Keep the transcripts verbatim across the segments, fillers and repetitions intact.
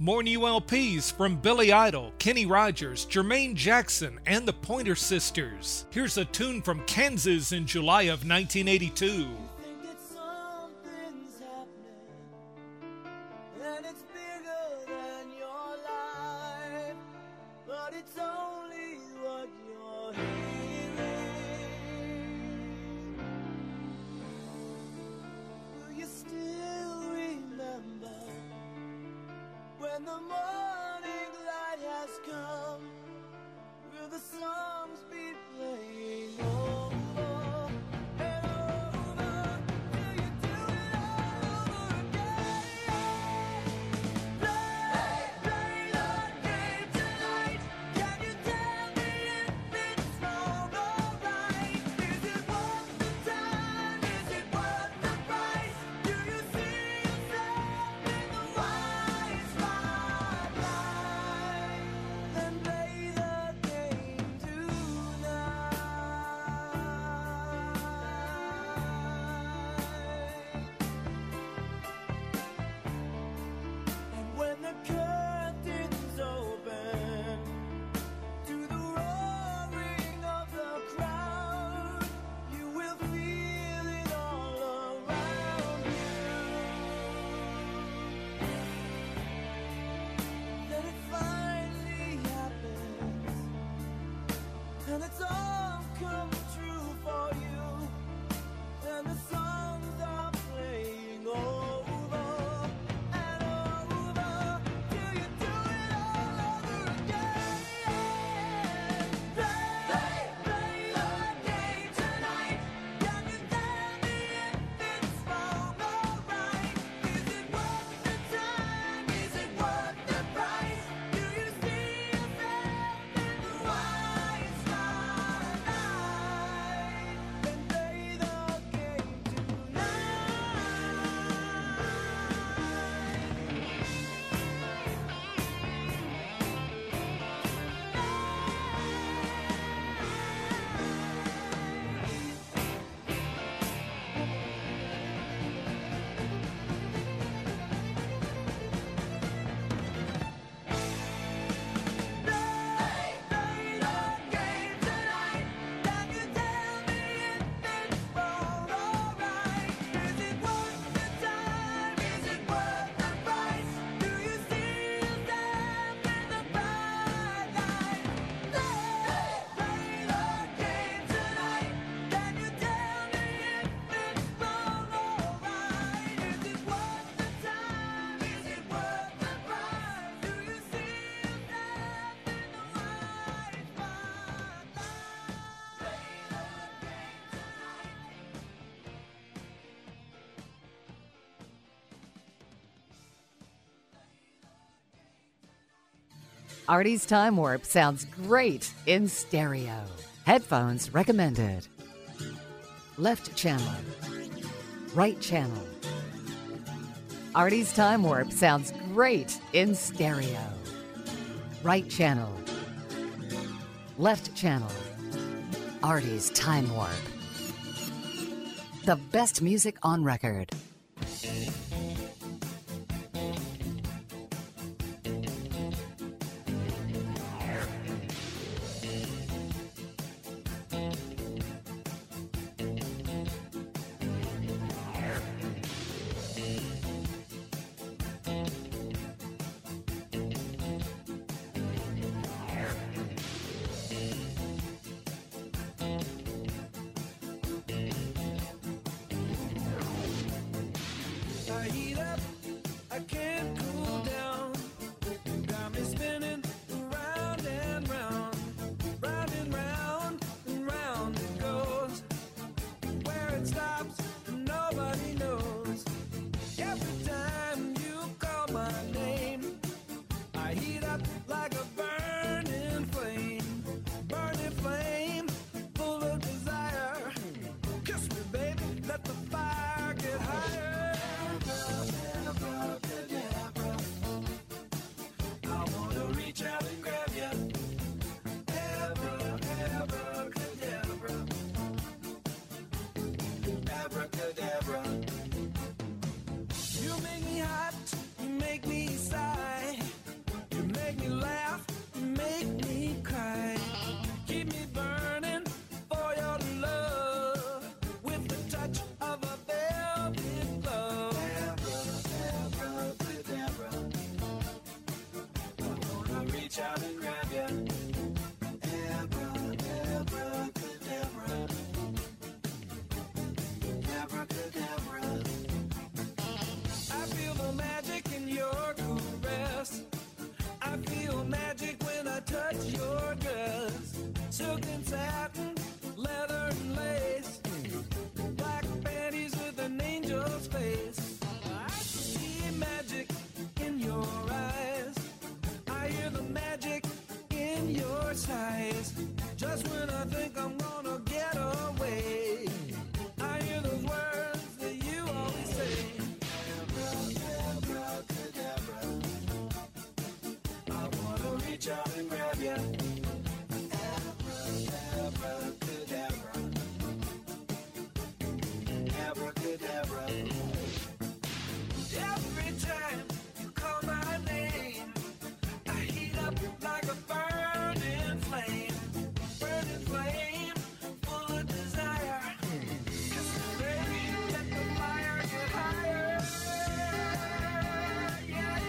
More new L Ps from Billy Idol, Kenny Rogers, Jermaine Jackson, and the Pointer Sisters. Here's a tune from Kansas in July of nineteen eighty-two. When the morning light has come, will the songs be playing over and over? Till you do it all over again. Play, play the game tonight. Can you tell me if it's wrong or right? Is it worth the time? Is it worth the price? Do you see yourself in the wise spotlight? Then play the game tonight. And when the curtains open to the roaring of the crowd, you will feel it all around you. Then it finally happens, and it's all come true for you. And the songs are playing over and over till you do it all over again. Play, play the game tonight. Can you tell me if it's wrong or right? Is it worth the time? Is it worth the price? Do you see yourself in the wise spotlight? Then play the game tonight. Play, play the game tonight. Can you tell me if it's wrong or right? Is it worth the time? Is it worth the price? Do you see yourself in the bright light? Play, play the game tonight. Can you tell me if it's wrong or right? Is it worth the time? Is it worth the price? Do you see yourself in the wise spotlight? Play the game tonight. Artie's Time Warp sounds great in stereo. Headphones recommended. Left channel. Right channel. Artie's Time Warp sounds great in stereo. Right channel. Left channel. Artie's Time Warp. The best music on record. reach out and grab ya. Abracadabra. Abracadabra. Every time you call my name, I heat up like a burning flame. Burning flame, full of desire. Just baby, let the fire get higher. Yeah,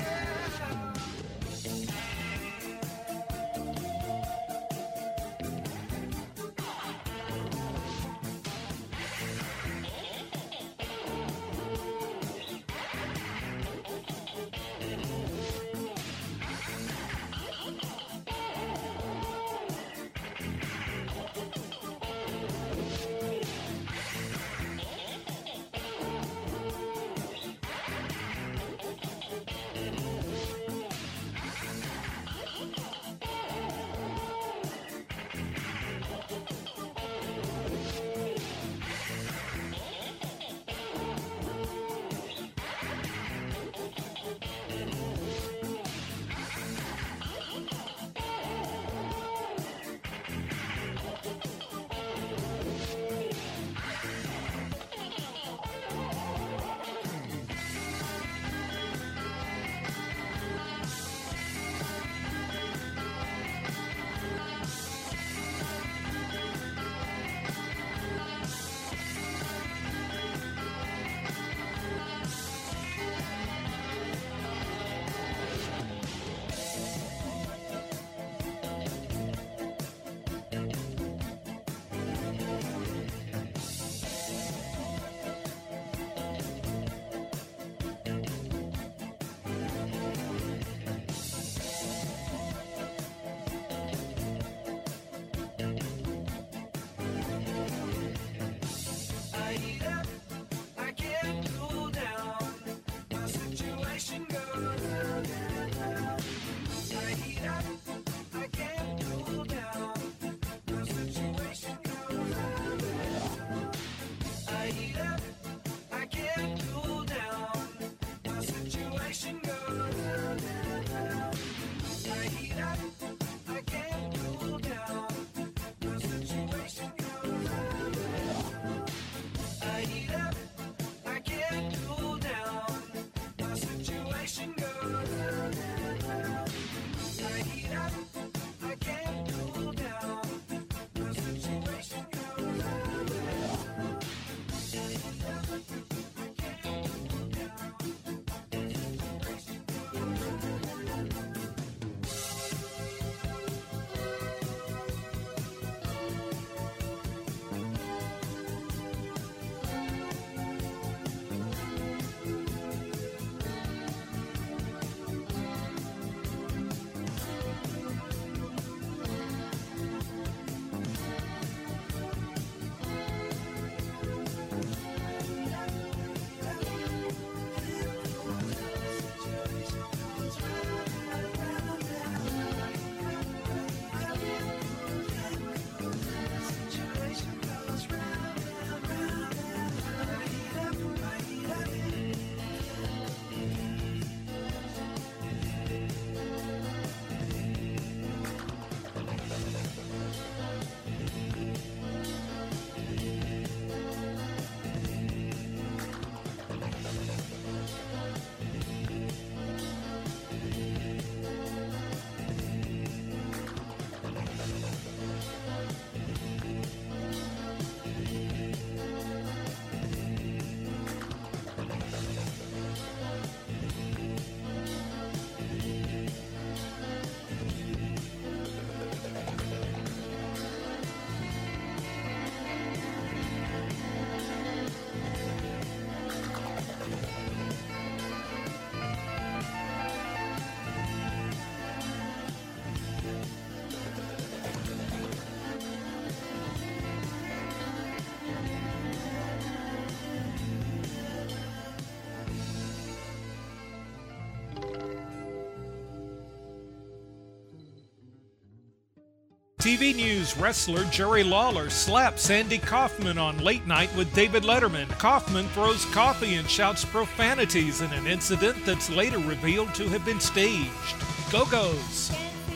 T V News wrestler Jerry Lawler slaps Sandy Kaufman on Late Night with David Letterman. Kaufman throws coffee and shouts profanities in an incident that's later revealed to have been staged. Go-Go's. Can't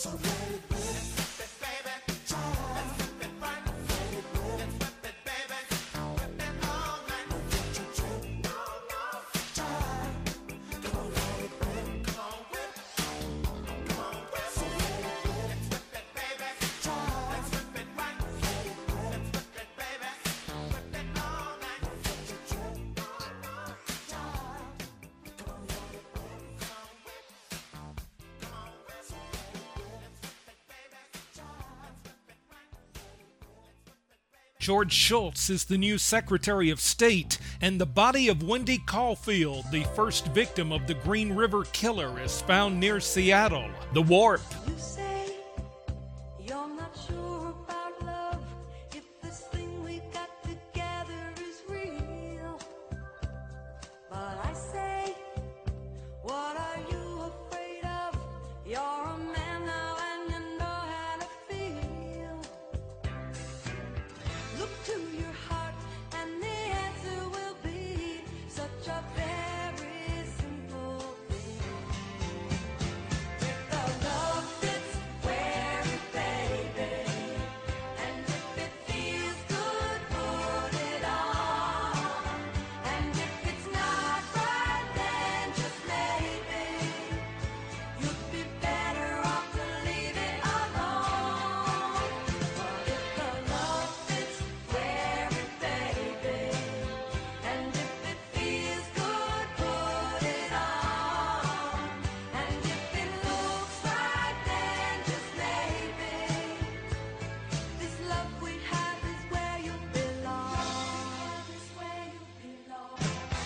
George Shultz is the new Secretary of State, and the body of Wendy Caulfield, the first victim of the Green River Killer, is found near Seattle. The Warp. You say you're not sure about love, if this thing we got together is real. But I say, what are you afraid of? You're a man now and you know how to feel. Look to your heart and the answer will be such a very simple thing. If the love fits where it, baby, and if it feels good, put it on. And if it's not right, then just maybe you'd be better off to leave it alone. But if the love fits where it, baby, and if it feels good, put it on. And if it looks right, then just maybe this love we have is where you belong. Is where you belong.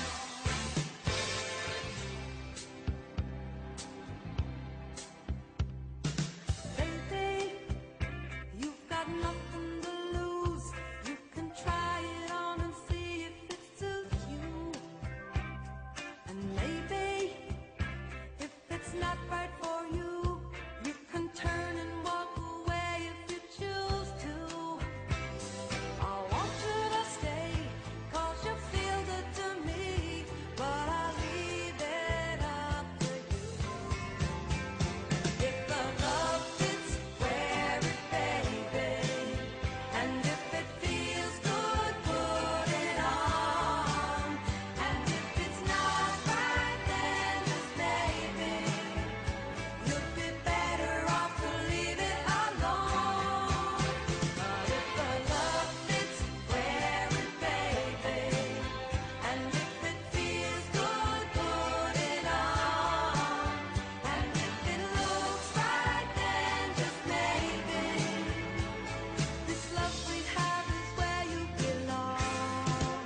Baby, you've got nothing to lose. You can try it on and see if it suits you. And maybe if it's not right for you, you can turn and walk away if you choose to. I want you to stay, 'cause you feel good to me, but I'll leave it up to you. If the love fits where it, baby, and if it feels good, put it on. And if it's not right, then just maybe you'd be better off to leave it alone. But if the love fits where it, baby, and if it feels good, put it on. And if it looks right, then just maybe this love we have is where you belong.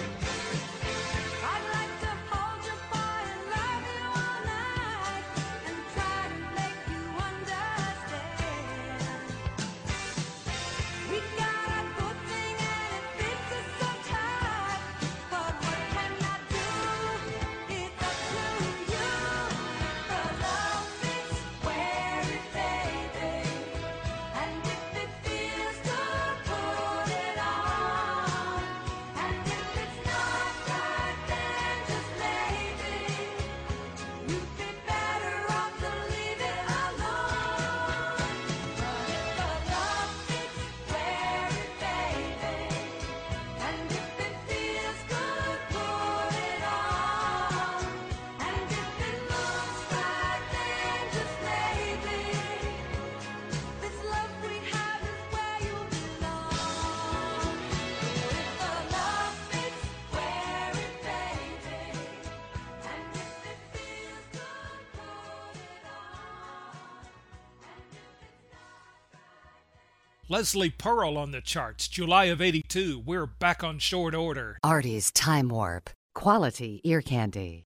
I'd like to hold you, boy, and love you all night, and try to make you understand. We got a good thing and it fits us so tight, but what can I do? It's up to you. The love fits where it, baby, and if it feels good, put it on. And if it's not right, then just maybe you'd be better off to leave it alone. But if the love fits where it, baby, and if it feels good, put it on. And if it looks right, then just maybe this love we have is where you belong. If the love fits where it, baby, and if it feels good, put it on. And if it's not Leslie Pearl on the charts, July of eighty-two. We're back on short order. Artie's Time Warp. Quality ear candy.